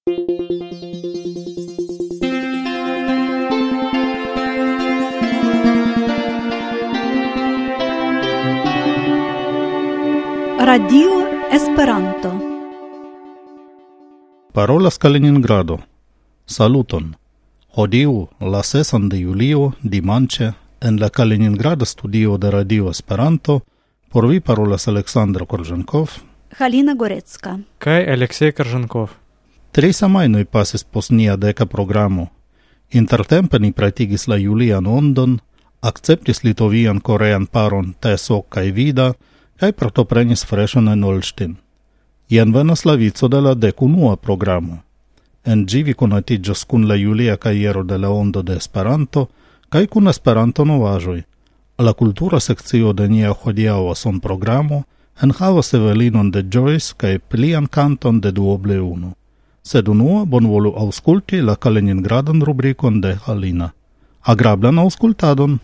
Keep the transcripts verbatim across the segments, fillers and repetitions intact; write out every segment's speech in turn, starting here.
Radio Esperanto. Parolas Kaliningrado. Saluton. Hodiaŭ, la sesan de julio, dimanĉe, en la Kaliningrada studio de Radio Esperanto, por vi parolas Aleksandra Koržankov, Halina Gorecka kaj Aleksej Koržankov. Tri semajnoj pasis post nia deka programo. Intertempe ni pratigis la julian ondon, akceptis litovian korean paron T S O kaj Vida, kaj partoprenis freshon en Olsztyn. Jen venas la vico de la dekunua programo. En ĝi vi konatiĝos kun la julia kajero de la ondo de Esperanto kaj kun Esperanto novaĵoj. La kultura sekcio de nia hodiaŭa sonprogramo enhavas Evelinon de Joyce kaj plian kanton de duoble unu. Sed unue bonvolu aŭskulti la Kaliningradan rubrikon de Halina. Agrablan aŭskultadon!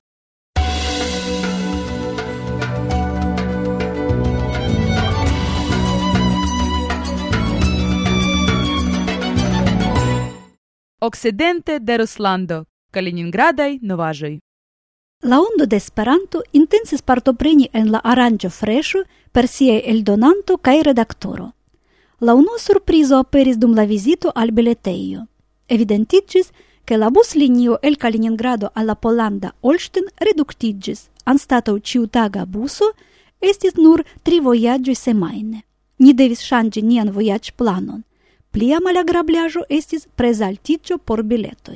Okcidente de Ruslando, Kaliningradaj novaĵoj. La ondo de Esperanto intensis partopreni en la aranĝo freŝo per siaj eldonanto kaj redaktoro. La unua surprizo aperis dum la vizito al biletejo. Evidentiĝis, ke la buslinio el Kaliningrado al la polanda Olsztyn reduktiĝis, anstataŭ ĉiutaga buso estis nur tri vojaĝoj semajne. Ni devis ŝanĝi nian vojaĝplanon. Plia malagrablaĵo estis prezaltiĝo por biletoj.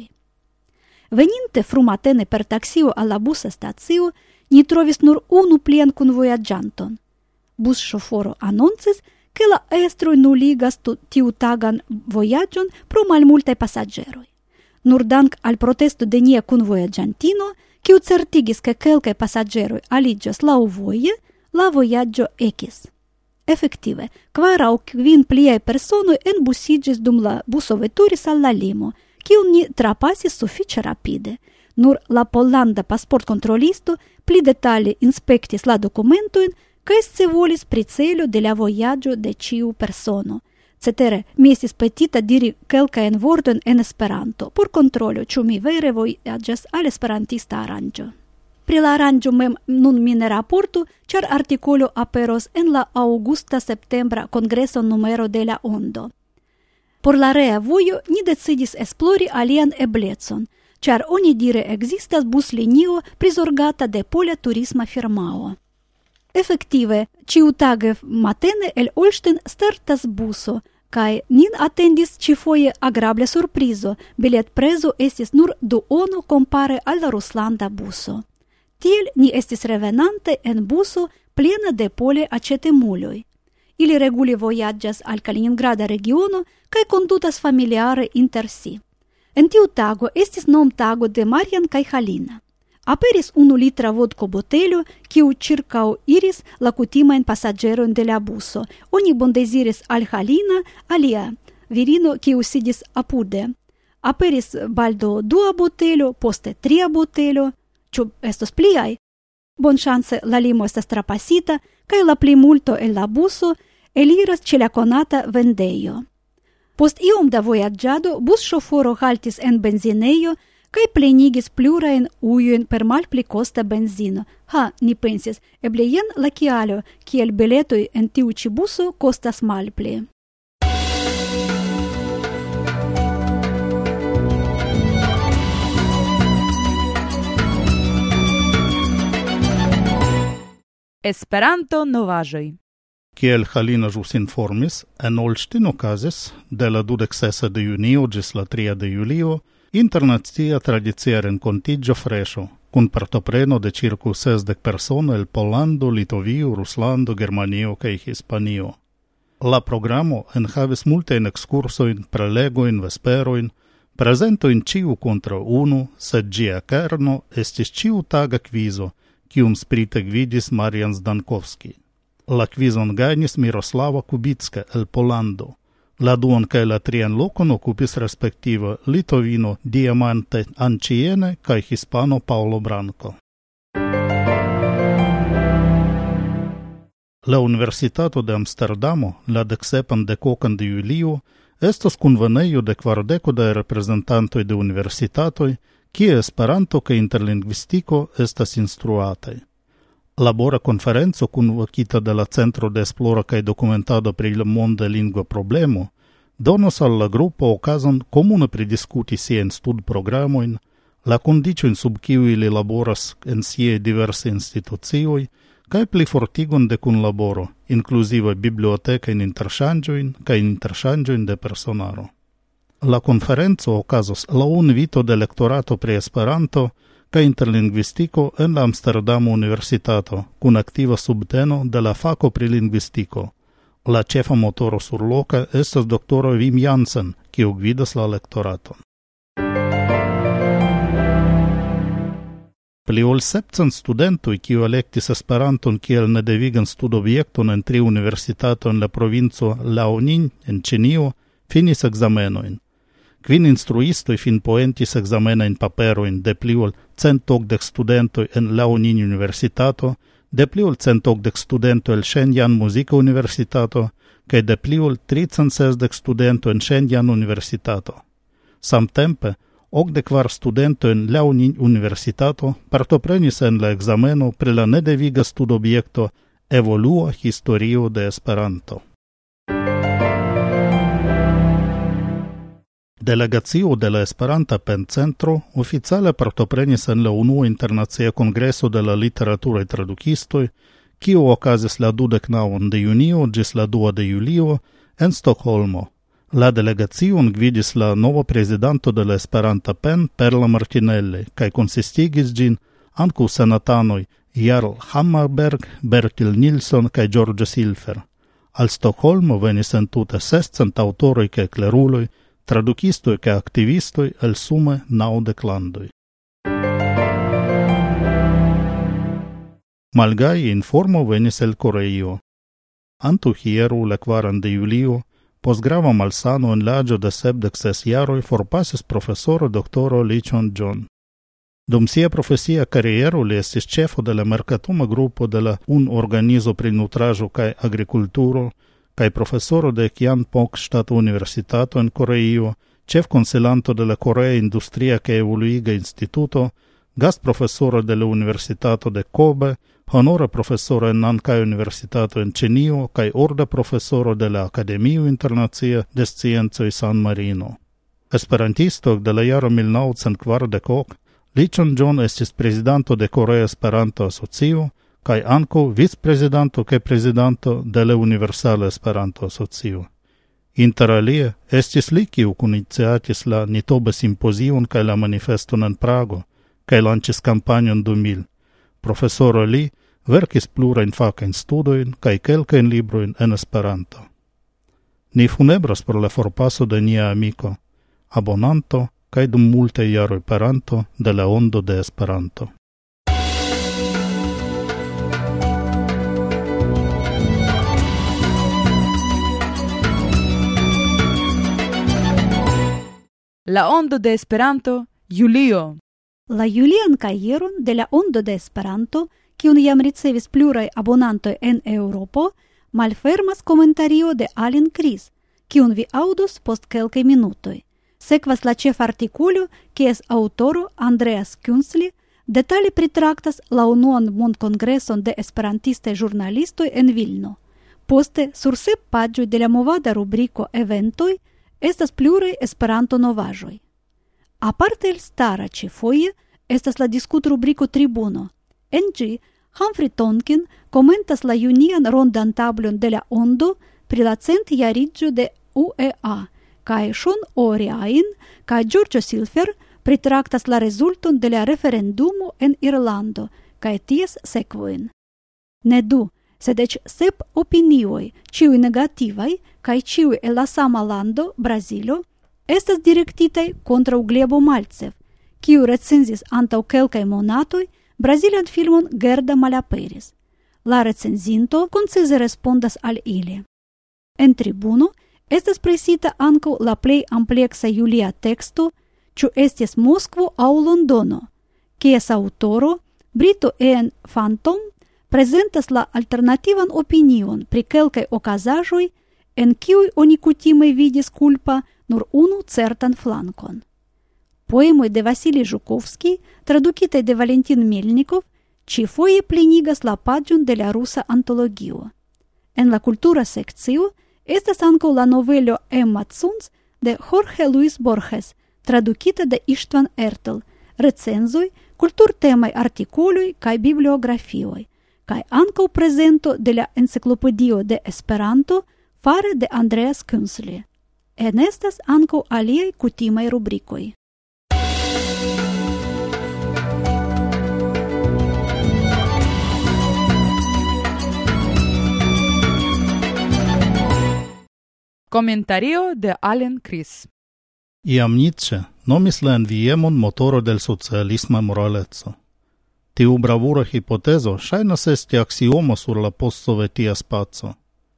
Veninte frumatene per taksio al la busa stacio, ni trovis nur unu plian kunvojaĝanton. Busŝoforo anoncis, ke la estroj nuligas tiutagan vojaĝon pro malmultaj pasaĝeroj. Nur dank al protesto de nia kunvojaĝantino, kiu certigis, ke kelkaj pasaĝeroj aliĝas laŭvoje, la vojaĝo ekis. Efektive, kvar aŭ kvin pliaj personoj enbusiĝis dum la buso veturis al la limo, kiun ni trapasis sufiĉe rapide. Nur la pollanda pasportkontrolisto pli detale inspektis la dokumentojn kaj scivolis pri celo de la vojaĝo de ĉiu persono. Cetere, mi estis petita diri kelkajn vortojn en Esperanto por kontrolo, ĉu mi vere vojaĝas al esperantista aranĝo. Pri la aranĝo mem nun mi ne raportu, ĉar artikolo aperos en la aŭgusta-septembra kongreso numero de la Ondo. Por la rea vojo ni decidis esplori alian eblecon, ĉar onidire ekzistas buslinio prizorgata de Pola Turisma Firmao. Efektive, ĉiutage matene el Olsztyn startas buso, kaj nin atendis ĉifoje agrabla surprizo, biletprezo estis nur duono kompare al la ruslanda buso. Tiel ni estis revenante en buso plena de pole aĉetemuloj. Ili regule vojaĝas al Kaliningrada regiono kaj kondutas familiare inter si. En tiu tago estis nomtago de Marian kaj Halina. Aperis unu litra vodko botelo, kiu ĉirkaŭ iris la kutimajn pasaĝerojn de la buso. Oni bondeziris al Halina, alia virino, kiu sidis apude. Aperis baldo dua botelo, poste tria botelo, ĉu estos pliaj? Bonŝance la limo estas trapasita, kaj la plimulto el la buso eliras ĉe la konata vendejo. Post iom da vojaĝado busŝoforo haltis en benzinejo kaj plenigis plurajn ujojn per malpli kosta benzino. Ha, ni pensis, eble jen la kialo, kiel biletoj en tiu ĉi buso kostas malpli. Esperanto novaĵoj. Kiel Halina ĵus informis, en Olsztyn okazis de la dudek sesa de junio ĝis la tria de julio internacia tradicia renkontiĝo freŝo, kun partopreno de ĉirkaŭ sesdek personoj el Pollando, Litovio, Ruslando, Germanio kaj Hispanio. La programo enhavis multajn ekskursojn, prelegojn, vesperojn, prezentojn ĉiu kontraŭ unu, sed ĝia kerno estis ĉiutaga kvizo, kiun sprite gvidis Marian Zdankovski. La kvizon gajnis Miroslava Kubicka el Pollando. La duan kaj la trian lokon okupis respektive litovino Diamante Anciene kaj hispano Paulo Branco. La Universitato de Amsterdamo la deksepan dekokan de julio estos conveneio de kvardeko da reprezentantoj de universitatoj, kie Esperanto kaj interlingvistiko estas instruataj. Labora konferenco kunvokita de la Centro de Esploro kaj Dokumentado pri la monda lingva problemo donos al la grupo okazon komune pridiskuti siajn studprogramojn, la kondiĉojn sub kiuj ili laboras en siaj diversaj institucioj, kaj plifortigon de kunlaboro, inkluzive bibliotekajn interŝanĝojn kaj interŝanĝojn de personaro. La konferenco okazos laŭ invito de lektorato pri Esperanto kaj interlingvistiko en la Amsterdama Universitato, kun aktiva subteno de la fako pri lingvistiko. La ĉefa motoro surloka estas doktoro Wim Jansen, kiu gvidas la lektoraton. Pli ol sepcent studentoj, kiu elektis Esperanton kiel nedevigan studobjekton en tri universitatoj en la provinco Liaoning en Ĉinio, finis ekzamenojn. Kvin instruistoj finpoentis ekzamenajn paperojn de pli ol cent okdek studentoj en Liaoning Universitato, de pli ol cent okdek studento el Shenyang Muzika Universitato, kaj de pli ol tricent sesdek studento en Shenyang Universitato. Samtempe, okdek kvar studento en Liaoning Universitato partoprenis en la ekzameno pri la nedeviga studobjekto Evolua historio de Esperanto. Delegacio de la Esperanta Pencentro oficiale partoprenis en la unua internacia kongreso de la literaturaj tradukistoj, kiu okazis la dudek naŭan de junio ĝis la dua de julio en Stokholmo. La delegacion gvidis la nova prezidanto de la Esperanta Pen, Perla Martinelli, kaj konsistigis ĝin ankaŭ senatanoj Jarl Hammarberg, Bertil Nilsson kaj George Silfer. Al Stokholmo venis entute sescent aŭtoroj kaj kleruloj, tradukistoj kaj aktivistoj el sume naŭdek landoj. Malgaja informo venis el Koreio. Antaŭ hieraŭ la kvaran de julio, post grava malsano en la aĝo de sepdek ses jaroj forpasis profesoro doktoro Lee Chon-jon. Dum sia profesia kariero li estis ĉefo de la merkatuma grupo de la Un Organizo pri Nutraĵo kaj Agrikulturo, kaj profesoro de Kyangpok Ŝtata Universitato en Koreio, ĉefkonsilanto de la Korea Industria kaj Evoluiga Instituto, gastprofesoro de la Universitato de Kobe, honora profesoro en Nankai Universitato en Ĉinio kaj orda profesoro de la Akademio Internacia de Sciencoj San Marino. Esperantisto de la jaro mil naŭcent kvardek ok, Lee Chon-jon estis prezidanto de Korea Esperanto Asocio kaj ankaŭ vicprezidanto kaj prezidanto de la Universala Esperanto Asocio. Interalie estis li kiu kuniniciatis la Nitobe Simpozion kaj la manifeston en Prago, kaj lanĉis kampanjon du mil. Profesoro Li verkis plurajn fakajn studojn kaj kelkajn librojn en Esperanto. Ni funebras por la forpaso de nia amiko, abonanto kaj dum multaj jaroj peranto de la Ondo de Esperanto. La Ondo de Esperanto, Julio. La julian kajeron de la Ondo de Esperanto, kiun jam ricevis pluraj abonantoj en Eŭropo, malfermas komentario de Allen Kris, kiun vi aŭdos post kelkaj minutoj. Sekvas la ĉefartikulo, kies aŭtoro Andreas Künzli detale pritraktas la unuan mondkongreson de esperantistaj ĵurnalistoj en Vilno. Poste, sur sep paĝoj de la movada rubriko Eventoj, estas pluraj Esperanto-novaĵoj. Aparte el stara ĉefoje estas la diskutrubriko Tribuno. En ĝi Humphrey Tonkin komentas la junian rondan tablon de la Ondo pri la centjariĝo de U E A, kaj Sean O'Ryan kaj George Silfer pritraktas la rezulton de la referendumo en Irlando kaj ties sekvojn. Ne du, sed eĉ sep opinioj, ĉiuj negativaj kaj ĉiuj el la sama lando, Brazilo, estas direktitaj kontraŭ Glebo Malcev, kiu recenzis antaŭ kelkaj monatoj brazilan filmon Gerda malaperis. La recenzinto koncize respondas al ili. En Tribuno estas presita ankaŭ la plej ampleksa julia teksto Ĉu estis Moskvo aŭ Londono, kies aŭtoro, brito Ian Phantom, prezentas la alternativan opinion pri kelkaj okazaĵoj en kiuj oni kutime vidis kulpa nur unu certan flankon. Poemoj de Vasili Žukovski, tradukitaj de Valentin Melnikov, ĉifoje plenigas la paĝon de la rusa antologio. En la kultura sekcio estas ankaŭ la novelo Emma Zunz de Jorge Luis Borges, tradukita de Istvan Ertel, recenzoj, kulturtemaj artikoloj kaj bibliografioj, kaj ankaŭ prezento de la enciklopedio de Esperanto fare de Andreas Künzli. Enestas ankaŭ aliaj kutimaj rubrikoj. Comentario de Alan Chris. Iam Nietzsche nomis la enviemon motoro del socialisma moraleco. Tiu bravura hipotezo ŝajnas esti aksiomo sur la postsovetia spaco.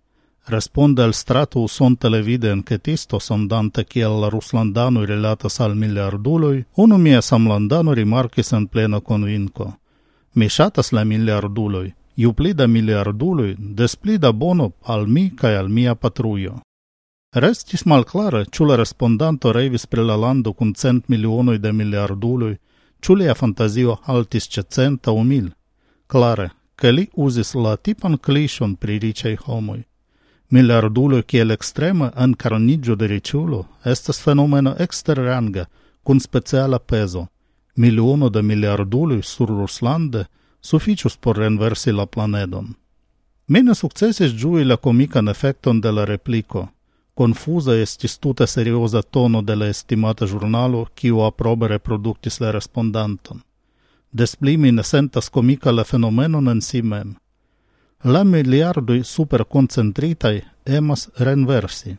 Responde al strato uson televide enketisto sondante kiel la ruslandanoj rilatas al miliarduloj, unu mia samlandano rimarkis en plena konvinko. Mi ŝatas la miliarduloj, ju pli da miliarduloj, des pli da bono al mi kaj al mia patrujo. Restis malklare, ĉu la respondanto revis pri la lando kun cent milionoj de miliarduloj, ĉu lia fantazio haltis ĉe cent aŭ mil. Klare, ke li uzis la tipan kliŝon pri riĉaj homoj. Miliarduloj kiel ekstrema enkarniĝo de riĉulo estas fenomeno eksterranga kun speciala pezo. Miliono de miliarduloj sur Ruslande sufiĉus por renversi la planedon. Mi ne sukcesis ĝui la komikan efekton de la repliko. Confusa estis tute serioza tono de la estimata ĵurnalo, kiu aprobe reproduktis la respondanton. Des pli mi ne sentas komika la fenomenon en si mem. La miliardoj superkoncentritaj emas renversi.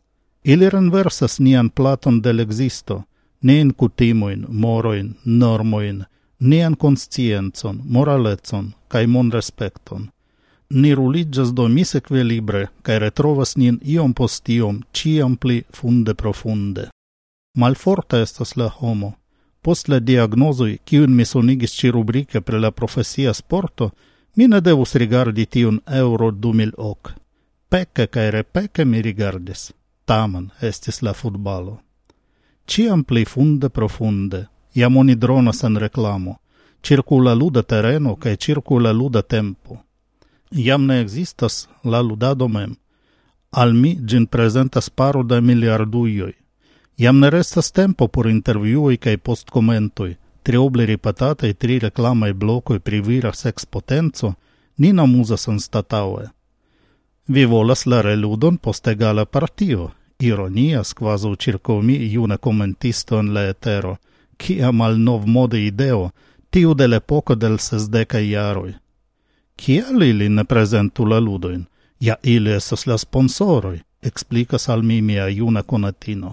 Ili renversas nian platon de l'existo, nian kutimojn, morojn, normojn, nian konsciencon, moralecon kaj monrespekton. Ni ruliĝas do misekvilibre kaj retrovas nin iom post iom ĉiam pli funde profunde. Malforta estas la homo. Post la diagnozoj, kiujn mi sonigis ĉi-rubrike pri la profesia sporto, mi ne devus rigardi tiun Euro du mil ok. Peke kaj repeke mi rigardis. Tamen estis la futbalo. Ĉiam pli funde profunde, jam oni dronas en reklamo, circula luda tereno kaj circula luda tempo. Jam ne existas la ludado mem. Al mi gin presentas paro da miliardujoj. Jam ne restas tempo por intervjuoj kaj postkomentoj, trioble ripetataj tri reklamaj blokoj pri vira sekspotenco, nin amuzas anstataŭe. Vi volas la reludon post egala partio, ironias kvazaŭ ĉirkaŭ mi juna komentisto en la etero, kia malnovmode ideo, tiu de l'epoko del sesdekaj jaroj. Kial ili ne prezentu la ludojn? Ja ili estas la sponsoroj, eksplikas al mi mia juna konatino.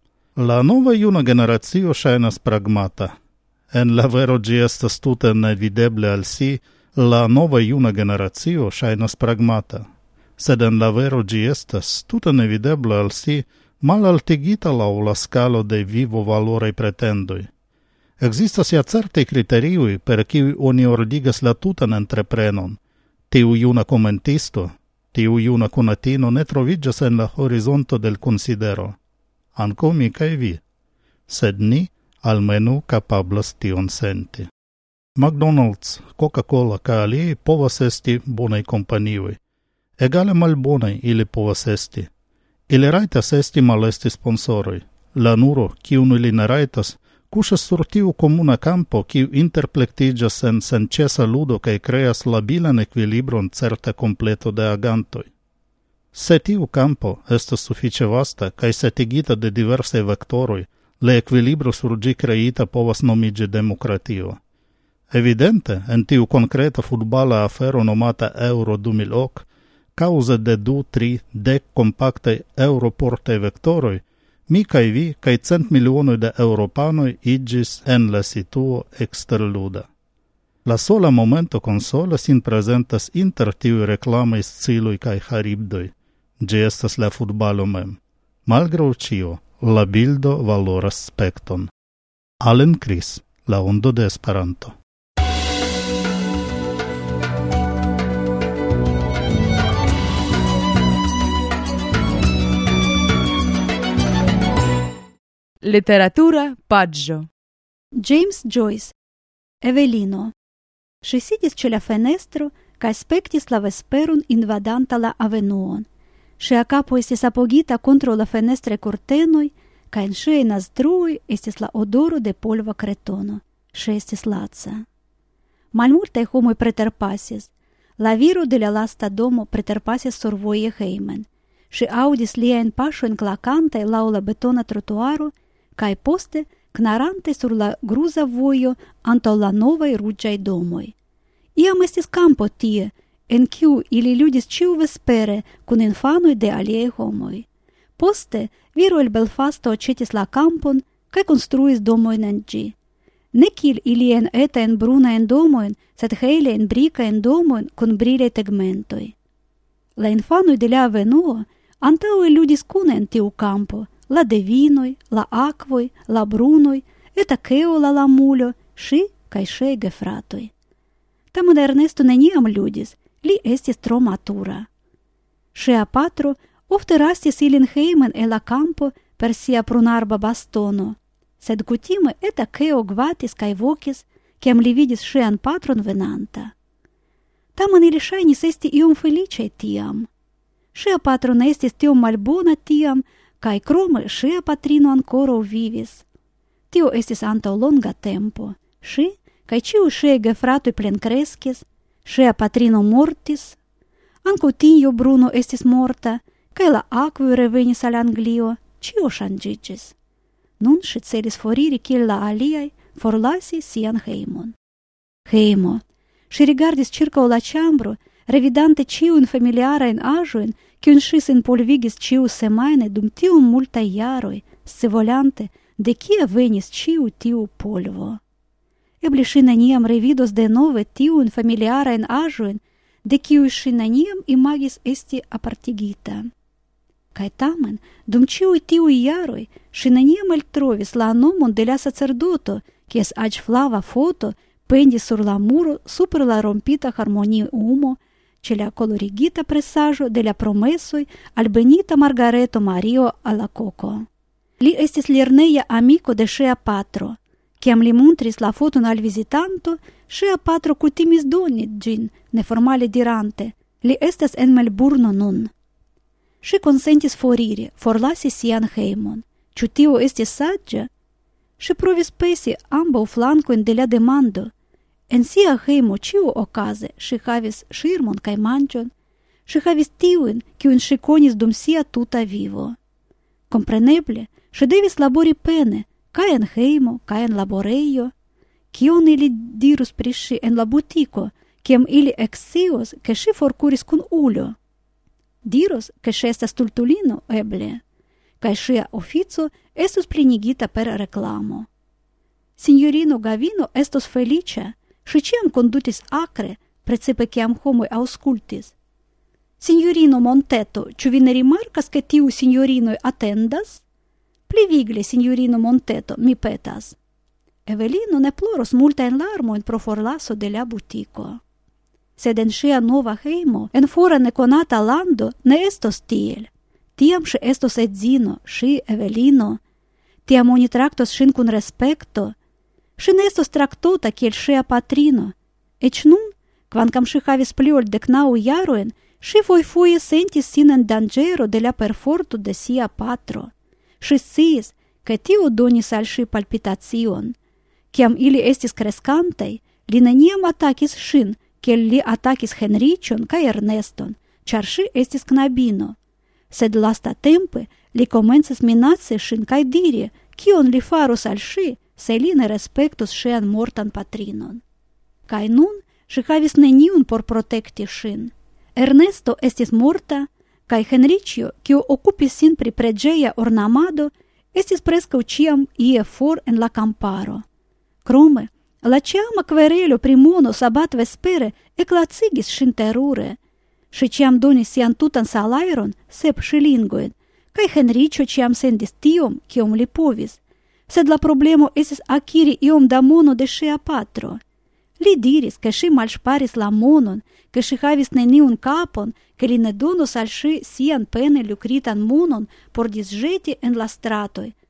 La nova juna generacio ŝajnas pragmata. En la vero ĝi estas tute nevideble al si, la nova juna generacio ŝajnas pragmata. Sed en la vero ĝi estas tute nevideble al si, malaltigita laŭ la skalo de vivo valoraj pretendoj. Existas ja certaj kriterioj, per kiuj oni ordigas la tutan entreprenon. Tiu juna komentisto, tiu juna konatino ne troviĝas en la horizonto del konsidero. Ankaŭ mi kaj vi. Sed ni almenu kapablas tion senti. McDonald's, Coca-Cola kaj aliaj povas esti bonaj kompanioj. Egale malbonaj ili povas esti. Ili rajtas esti malesti sponsoroj. La nuro, kiun ili ne rajtas, kuŝas sur tiu komuna kampo, kiu interplektiĝas en senĉesa ludo kaj kreas labilan ekvilibron certa kompleto de agantoj. Se tiu kampo estas sufiĉe vasta kaj setigita de diversaj vektoroj, la ekvilibro sur ĝi kreita povas nomiĝi demokratio. Evidente, en tiu konkreta futbala afero nomata Euro du mil ok, kaŭze de du, tri, dek kompaktaj eŭroportaj vektoroj, mi kaj vi kaj cent milionoj de eŭropanoj iĝis en la situo eksterluda. La sola momento konsole sin prezentas inter tiuj reklamaj sciloj kaj haribdoj. Ĝi estas la futbalo mem. Malgraŭ ĉio, la bildo valoras spekton. Alan Chris, La Ondo de Esperanto. Literatura paggio. James Joyce, Evelino. Și sidis ce la fenestro, ca spectis la vesperum invadanta la avenuon. Și a capo estis apogita contro la fenestre curtenoi, ca in sciei nazdruoi estis la odoro de polva cretono, și estis laca. Malmulte homoi preterpasis, la viro de la lasta domo preterpasis survoje heimen, și audis liaen paŝojn klakantaj laŭ la betona trotuaro, kaj poste knarante sur la gruza vojo antaŭ la novaj ruĝaj domoj. Iam estis kampo tie, en kiu ili ludis ĉiuvespere kun infanoj de aliaj homoj. Poste viro el Belfasto aĉetis la kampon kaj konstruis domojn en ĝi. Ne kiel ilien etajn brunajn domojn, sed helajn brikajn domojn kun brilaj tegmentoj. La infanoj de la avenuo antaŭe ludis kune en tiu kampo, la devinoj, la akvoj, la brunoj, et Akeo la lamulo, ŝi kaj ŝiaj gefratoj. Tamen Ernesto neniam ludis, li estis tro matura. Ŝia patro ofte rastis ilin hejmen el la kampo per sia prunarba bastono, sed kutime et Akeo gvatis kaj vokis, kiam li vidis ŝian patron venanta. Tamen ili ŝajnis esti iom feliĉaj tiam. Ŝia patro ne estis tiom malbona tiam, kaj krome ŝia patrino ankoraŭ vivis. Tio estis antaŭ longa tempo. Ŝi kaj ĉiuj ŝiaj gefratoj plenkreskis, ŝia patrino mortis, ankaŭ Tinjo Bruno estis morta, kaj la akvoj revenis al Anglio, ĉio ŝanĝiĝis. Nun ŝi celis foriri kiel la aliaj, forlasi sian hejmon. Hejmo. Ŝi rigardis ĉirkaŭ la ĉambro, revidante ĉiujn familiarajn aĵojn, kiujn ŝi sinpolvigis ĉiusemajne dum tiom multaj jaroj, scivolante, de kie venis ĉiu tiu polvo. Eble ŝi neniam revidos denove tiujn familiarajn aĵojn, de kiuj ŝi neniam imagis esti apartigita. Kaj tamen, dum ĉiuj tiuj jaroj, ŝi neniam eltrovis la nomon de la sacerdoto, kies aĝflava foto pendis sur la muro super la rompita harmoniumo, ĉe la kolorigita presaĵo de la promesoj al Benita Margareto Mario Alacoco. Li estis lerneja amiko de ŝia patro. Kiam li montris la foton al vizitanto, ŝia patro kutimis doni ĝin, neformale dirante, li estas en Melburno nun. Ŝi konsentis foriri, forlasi sian hejmon. Ĉu tio estis saĝa? Ŝi provis pesi ambaŭ flankojn de la demando. En sia hejmo ĉiuokaze ŝi havis ŝirmon kaj manĝon, ŝi havis tiujn, kiujn ŝi konis dum sia tuta vivo. Kompreneble, ŝi devis labori pene, kaj en hejmo, kaj en laborejo. Kion ili dirus pri ŝi en la butiko, kiam ili ekscios, ke ŝi forkuris kun ulo? Diros, ke ŝi estas stultulino, eble, kaj ŝia ofico estus plenigita per reklamo. Sinjorino Gavino estos feliĉa, ŝi ĉiam kondutis akre, precipe kiam homoj aŭskultis. Sinjorino Monteto, ĉu vi ne rimarkas, ke tiuj sinjorinoj atendas? Pli vigle, sinjorino Monteto, mi petas. Evelino ne ploros multajn larmojn pro forlaso de la butiko. Sed en ŝia nova hejmo, en fora nekonata lando, ne estos tiel. Tiam ŝi estos edzino, ŝi, Evelino. Tiam oni traktos ŝin kun respekto. Ŝi ne estos traktota kiel ŝia patrino. Eĉ nun, kvankam ŝi havis pli ol deknaŭ jarojn, ŝi fojfoje sentis sin en danĝero de la perforto de sia patro. Ŝi sciis, ke tio donis al ŝi palpitacion. Kiam ili estis kreskantaj, li neniam atakis ŝin, kiel li atakis Henriĉon kaj Erneston, ĉar ŝi estis knabino. Sed lastatempe li komencis minaci ŝin kaj diri, kion li faros al ŝi, se li ne respektos ŝian mortan patrinon. Kaj nun ŝi havis neniun por protekti ŝin. Ernesto estis morta, kaj Henriĉjo, kiu okupis sin pri preĝeja ornamado, estis preskaŭ ĉiam ie for en la kamparo. Krome, la ĉiama kverelo pri mono sabatvespere eklacigis ŝin terure. Ŝi ĉiam donis sian tutan salajron, sep ŝilingojn, kaj Henriĉjo ĉiam sendis tiom, kiom li povis. Sed la problemo estis akiri iom da mono de ŝia patro. Li diris, ke ŝi malŝparis la monon, ke ŝi havis neniun kapon, ke li ne donos al ŝi sian pene lukritan monon por disĵeti en la stratoj,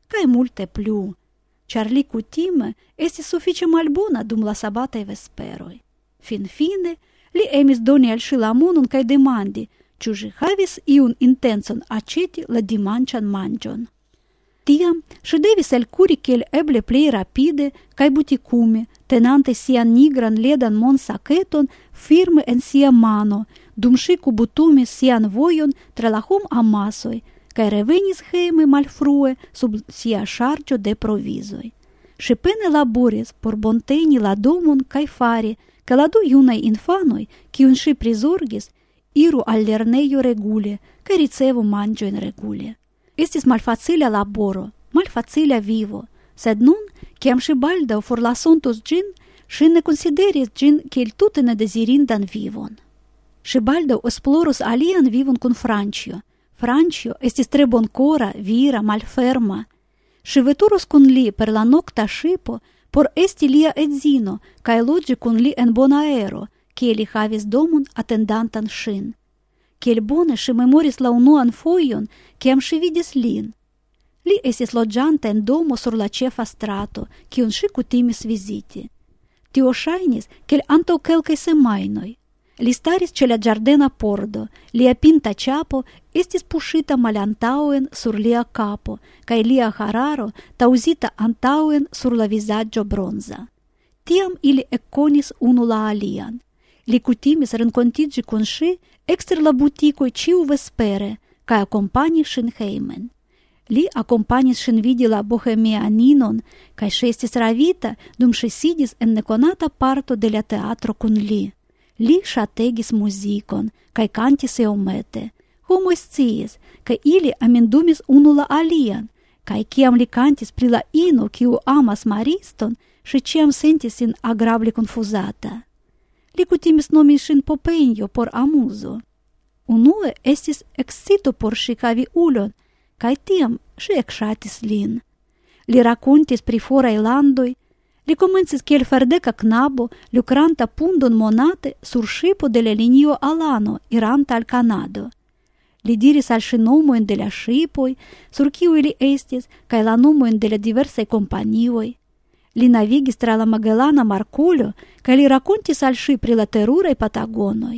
cae multe plu, char li cutime estis suficie malbona dum la sabatai vesperoi. Fin fine, li emis doni al si la monon cae demandi, ciu si havis iun intenson aceti la dimancian mangion. Tiam, si devis elcuri kiel eble plei rapide cae buticume, tenante sian nigran ledan monsaceton firme en sia mano, dum si cubutumis sian voion tra la hom amasoi, cae revenis heime malfrue sub sia chargio de provisoi. Si pene laboris por bonteni la domon cae fari, che la du iunai infanoi, ciun si prizorgis, iru al lerneio regule, cae ricevu mangioin regule. Estis malfacilia laboro, malfacilia vivo, sed nun, ciam si baldau forlasontus gin, si ne consideris gin kiel tute nedesirindan vivon. Si baldau esplorus alian vivon kun Francio. Francio estis tre boncora, vira, malferma. Si veturus kun li per la nocta shipo por esti lia edzino, cae logi kun li en Bonaero, kie li havis domon attendantan sin. Kiel bone si memoris la unuan foion, ciam si vidis lin. Li estis logianta en domo sur la cefa strato, cion si cutimis visiti. Tio shainis, kiel antau kelkaj semainoi. Li staris ce la giardena pordo, lia pinta ciapo estis pushita malantauen sur lia capo, cae lia hararo tausita antauen sur la visaggio bronza. Tiam ili ecconis unu la alian. Li cutimis rencontigi con si exter la buticoi ciu vespere, cae accompagni sin heimen. Li accompagnis sin vidi la bohemianinon, cae si estis ravita dum si sidis en neconata parto de la teatro con li. Li shategis muzikon, cae cantis eomete. Homo sciis, cae ili amendumis unu la alian, cae ciam li cantis pri la ino ciu amas mariston, si ciam sentis sin agrable confusata. Li cutimis nomi sin Popenio por amuso. Unue estis excito por si havi ulon, cae tiam si exatis lin. Li racontis pri forai landoi, li comencis kiel ferdeka knabo, lucranta pundon monate sur shipo de la linio Alano, iranta al Canado. Li diris al si nomoen de la shipoi, sur kiu ili estis, cae la nomoen de la diversai companioi. Li navigis tra la Magellana Marculio, cae li racontis al si pri la terurai Patagonoi.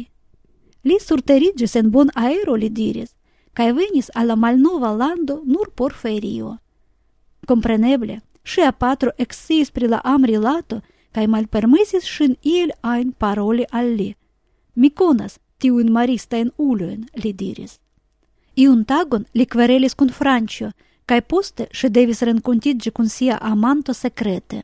Li surterigis en bon aero, li diris, cae venis alla malnova lando nur por ferio. Compreneble, sia patro exciis pri la amrilato, cae malpermesis sin iel ain paroli al li. Mi conas tiuin maristain uloin, li diris. Iun tagon li querelis con Francio, cae poste si devis rencontigi con sia amanto secrete.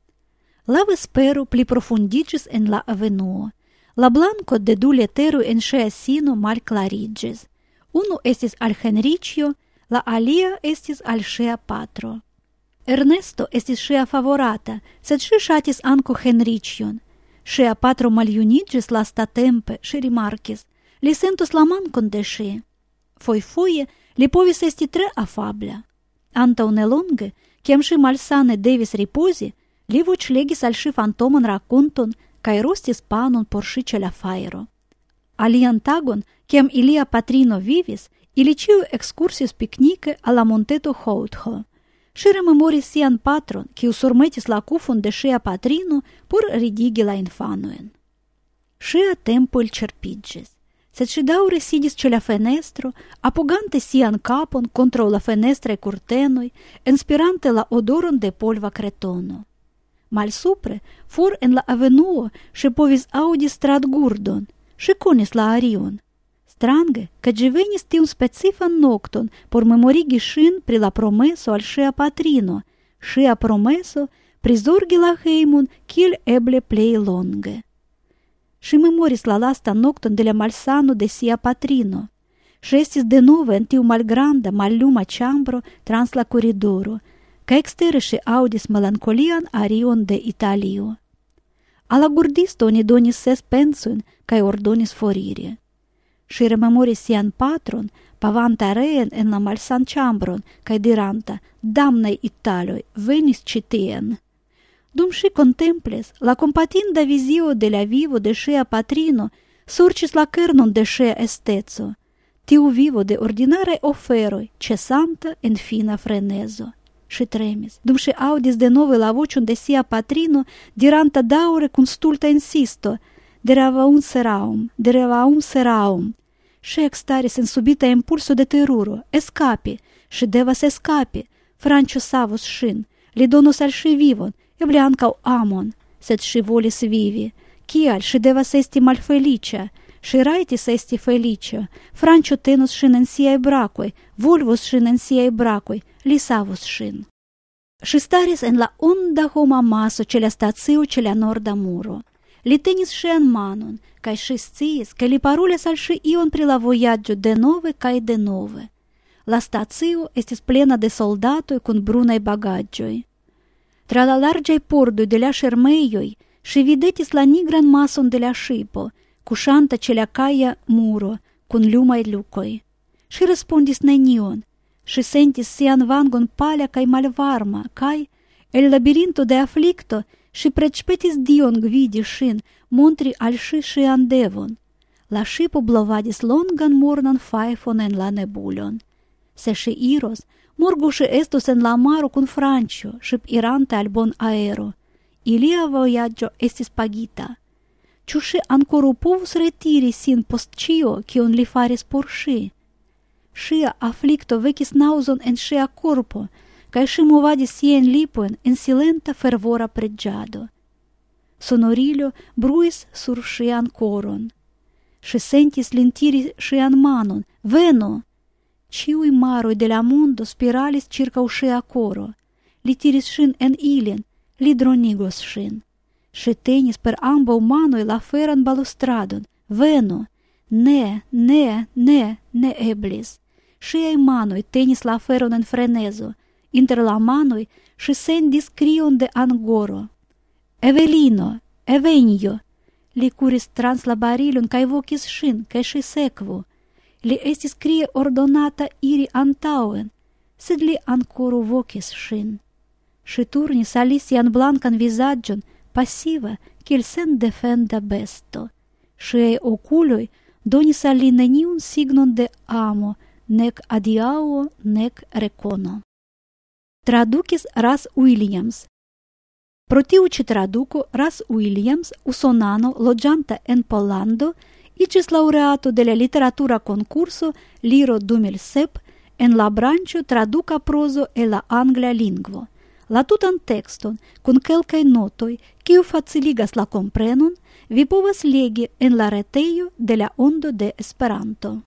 La vespero pli profundigis en la avenuo. La blanco de du letteroi en sia sino mal clarigis. Unu estis al Henricio, la alia estis al sia patro. Ernesto estis sia favorata, sed si shatis anco Henricion. Sia patro maliunigis lastatempe, si rimarkis, li sentus la mancon de si. Foi foie li povis esti tre afabla. Antau nelonge, ciam si malsane devis riposi, li voclegis al si fantomon raconton, cae rostis panon por si ce la fairo. Alian tagon, ciam ilia patrino vivis, ili ciu excursis picnice alla monteto Houtho. Si rememoris sian patron, ciu surmetis la cufon de sia patrino por ridigi la infanoen. Sia tempo il cerpigis, sed si daure sidis ce la fenestro, apogante sian capon contra la fenestrae curtenoi, inspirante la odoron de polva cretono. Malsupre, for en la avenuo, si povis audi stradgurdon, si conis la arion. Strange, ca gi venis tiun specifan nocton por memorigi sin pri la promeso al sia patrino, sia promeso prizorgi la heimon kiel eble plei longe. Si memoris la lasta nocton de la malsano de sia patrino. Si estis denove en tiu malgranda, malluma chambro trans la corridoro, ca extere si audis melancolian arion de Italio. Alla gurdisto oni donis ses pensoin, cae ordonis foriri. Si rememoris sian patron, pavanta reen en la malsan chambron, cae diranta, damnai Italoi, venis citien. Dum si contemplis, la compatinda visio de la vivo de sia patrino surcis la kernon de sia estezo, tiu vivo de ordinare oferoi, cesanta en fina frenezo. și tremis, dum și audis de nove la vocium de sia patrino, diranta daure cum stulta insisto, deravaum seraum, deravaum seraum, și extaris in subita impulso de teruro, escapi, și devas escapi, Francio savus shin, li donus al și vivon, ebli ancau amon, sed și volis vivi, kial și devas esti malfelicia, și raitis esti felicia, Francio tenus shin en siae bracoi, volvus shin en siae bracoi, li savus shin. Și staris en la onda homa maso celea stacio celea norda muro. Li tenis și en manon, cae și sciis, cae li parules al și ion pri la voyaggio de nove cae de nove. La stacio estis plena de soldatoi cun brunai bagaggioi. Tra la largiai pordui de la schermeioi și videtis la nigran mason de la scipo, cușanta celea caia muro, cun lumai lucoi. Și răspundis nenion, și sentis sian vangon palea cae malvarma, cae, el labirinto de afflicto, și precepetis Dion gvidi shin, montri al și și andevon. La scipo blovadis longan mornan faifon en la nebulon. Se și iros, morgu și estus en la maro cun Francio, ship irante al bon aero. Ilia voyaggio estis pagita. Ciu și ancoru povus retiri sin post cio, cion li faris por și. Šia afflicto vecis nauson en šia corpo, cae și movadis sien lipoen en silenta fervora pregiado. Sonorilio bruis sur šian coron. Și sentis lintiri šian manon, veno! Ciui maroi de la mondo spiralis circa šia coro. Li tiris shin en ilien, li dronigos shin. Și tenis per ambau manoi la feran balustradon, veno! Ne, ne, ne, ne eblis. Și ei manoi tenis la feron en frenezo, inter la manoi și sendis crion de angoro. Evelino, Evenio! Li curis trans la barilon cae vocis shin, cae și secvu. Li estis crie ordonata iri antauen, sed li ancoru vocis shin. Și turnis alisian blancan visagion, passiva, cil sen defenda besto. Și ei oculoi donis al li neniun signon de amo, nec adiao, nec recono. Traducis Ras Williams. Pro tiu ci traduco Ras Williams, usonano, logianta en Pollando, icis laureato de la literatura concurso Liro du mil sep en la brancio traduca prozo e la angla lingvo. La tutan texton, cun quelcae notoi, quiu faciligas la comprenon, vi povas legi en la reteio de la Ondo de Esperanto.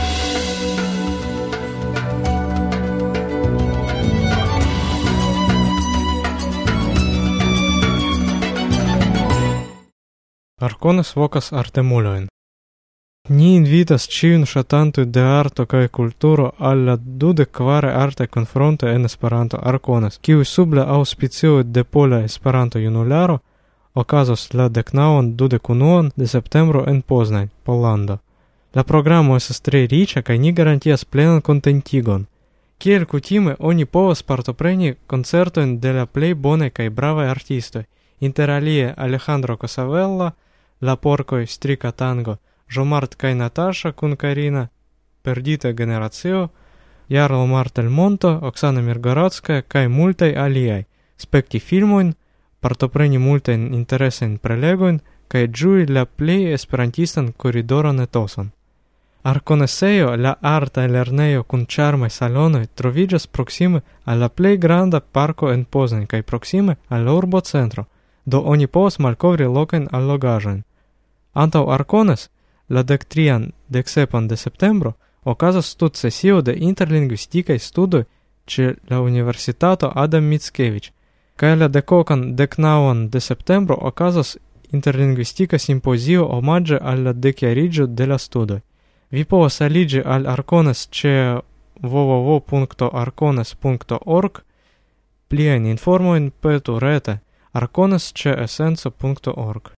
Arcones vocas artemuloin. Ni invitas ciun ŝatantoj de arto kaj kulturo al la dudek-kvara artaj konfronto en Esperanto Arcones, kiuj sub la aŭspicio de Pola Esperanto-Junularo okazos la deknaŭan dudekunuan de septembro en Poznań, Pollando. La programo estas tre riĉa kaj ni garantias plenan kontentigon. Kiel kutime oni povas partopreni koncertojn de la plej bonaj kaj bravaj artistoj, inter alie Alejandro Cosavella, La Porcoj Strika Tango, Jomart kaj Natasha kun Karina, Perdita Generacio, Jarl Martel-Monto, Oksana Mirgorodskaja kaj multaj aliaj, spekti filmojn, partopreni multajn interesajn prelegojn kaj ĝui la plej esperantistan koridoron etoson. Arconesejo, la arta lernejo kun ĉarmaj salonoj, troviĝas proksime al la plej granda parko en Poznań kaj proksime al la urbocentro, do oni povas malkovri lokajn allogaĵojn. Antaŭ Arcones, la dektrian deksepan de septembro, okazas studsesio de interlingvistikaj studoj ĉe la Universitato Adam Mickiewicz, kaj la dekokan deknaŭan de septembro okazas interlingvistika simpozio omaĝe al la dekjariĝo de la studoj. Vi povas aliĝi al Arcones ĉe w w w punkto arcones punkto org. Pliajn informojn petu rete arcones ĉe esenco punkto org.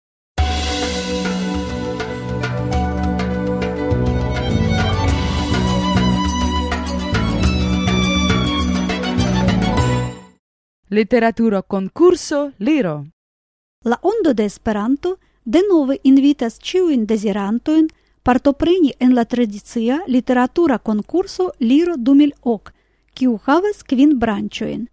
Literaturo concurso Liro. La Ondo de Esperanto denove invitas ĉiujn dezirantojn partopreni en la tradicia literatura concurso Liro du mil ok, kiu havas kvin branĉojn.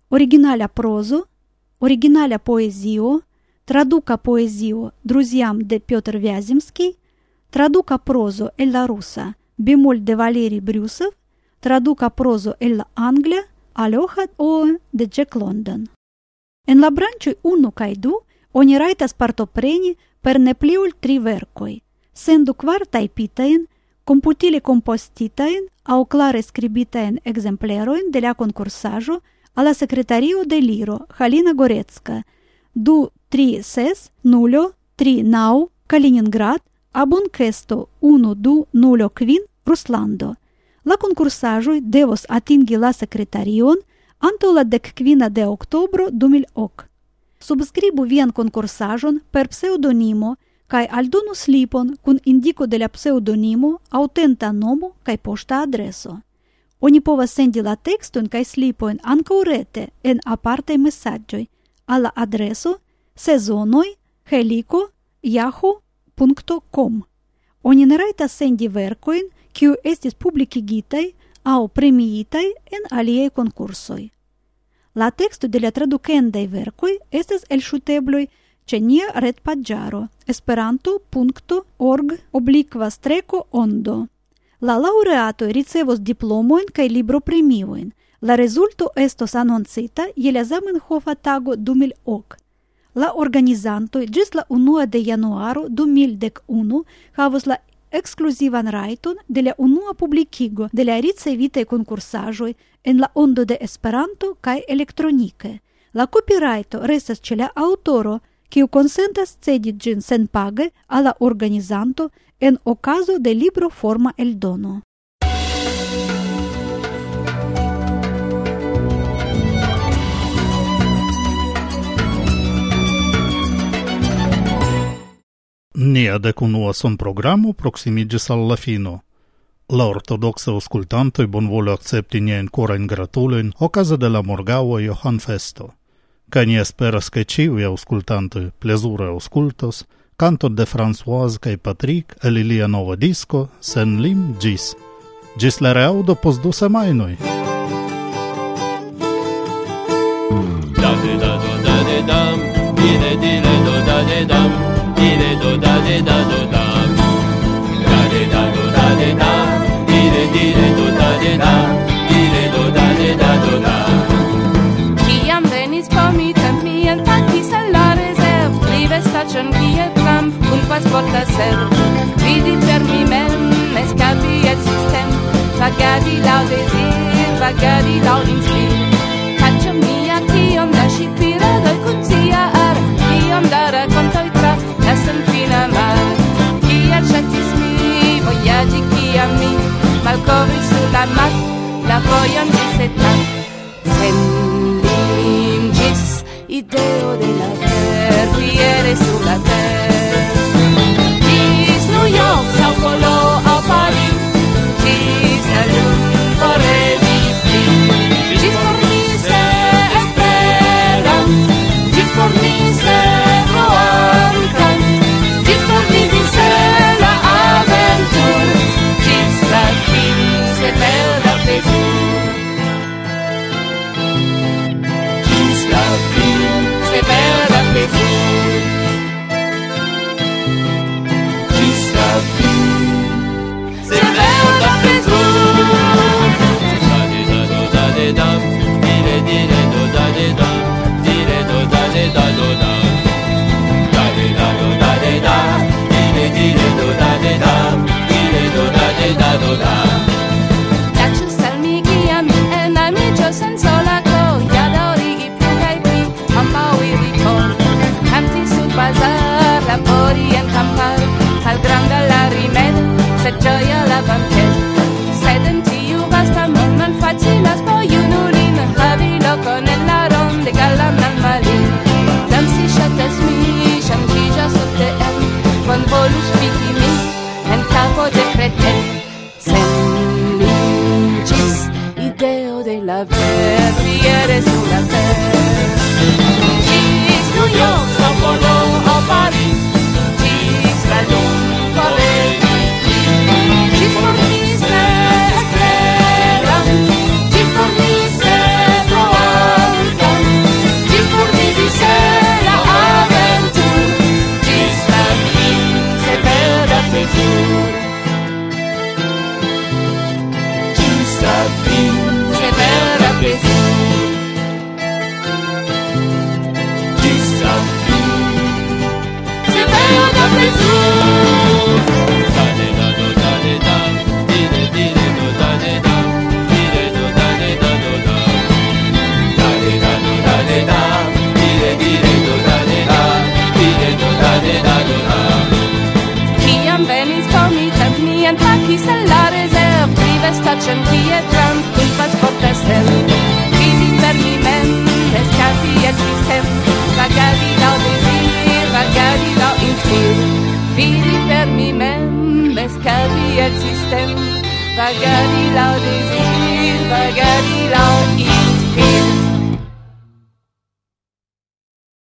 Оригиналя прозу, оригиналя поезию, traduca poezio друзьям de Петр Вяземский, traduca prozу ella rusa bemol de Valery Брюсов, traduca prozу ella Anglia Aloha o de Jack London. En la branĉoj unu kaj du oni rajtas partopreni per ne pli ol tri verkoj, sendu kvar tajpitajn, komputile kompostitajn aŭ klare skribitajn ekzemplerojn de la konkursaĵo al la sekretario de Liro, Halina Gorecka, du tri ses nulo tri naŭ Kaliningrad, abonkesto unu du nulo kvin Ruslando. La konkursaĵoj devos atingi la sekretarion antaŭ la dekkvina de oktobro du mil ok. Subskribu vian konkursaĵon per pseŭdonimo kaj aldonu slipon kun indiko de la pseŭdonimo, aŭtenta nomo kaj poŝta adreso. Oni povas sendi la tekston kaj slipojn ankaŭ rete en apartaj mesaĝoj al la adreso sezonoj heliko yahoo punkto com. Oni ne rajtas sendi verkojn kiuj estis publikigitaj aŭ premiitaj en aliaj konkursoj. La teksto de la tradukendaj verkoj estas elŝutebloj ĉe nia retpaĝaro esperanto punkto org oblikva streko ondo. La laureatoj ricevos diplomojn kaj libropremiojn. La rezulto estos anoncita je la Zamenhofa tago du mil ok. La organizantoj ĝis la unua de januaro du mil dek unu havos la ekskluzivan rajton de la unua publikigo de la ricevitaj konkursaĵoj en la ondo de Esperanto kaj elektronike. La kopirajto restas ĉe la aŭtoro, kiu konsentas cedi ĝin senpage al la organizanto en okazo de libroforma eldono. Nia dekunua sonprogramo proksimiĝis al la fino. La ortodoksaj aŭskultantoj bonvole akcepti niajn korajn gratulojn okaze de la morgaŭa Johanfesto. Kaj ni esperas, ke ĉiuj aŭskultantoj plezure aŭskultos kanton de Françoise kaj Patrick el ilia nova disko Sen lim ĝis. Ĝis la reaŭdo post du semajnoj. Da-de-da-do-da-de-dam, dire-dire-do-da-de-dam, dire-do-da-de-da-do-dam, da-de-da-do-da-de-dam, dire-dire-do-da-de-dam, dire-do-da-de-da-do-dam. Kiam venis po mi temp mi entakis al la rezerv, tri vestaĉon kiel tram kun pasporta serv. Vidi per mi mem, eskapi et sistem, vagadi laŭ dezir, vagadi laŭ inspir. Paĉjo mia, kiom da ŝipiradoj kun sia ar, kiom da rakontoj tra la senfina mar. Kiel ŝatis mi vojaĝi, kiam mi malkovris sur la mat la vojon ĝis etat. Sen lim ĝis ideo de la ter, fiere sur la ter. Ĝis New York, Sao Paulo aŭ Paris, ĝis la lum por revivi. Ĝis por mi se esperam, ĝis por mi se roancam, ĝis por vivi se la aventur, ĝis la fin se perda plezur. Ĝis la fin se perda Vagadi laudisir, vagadi laudisir.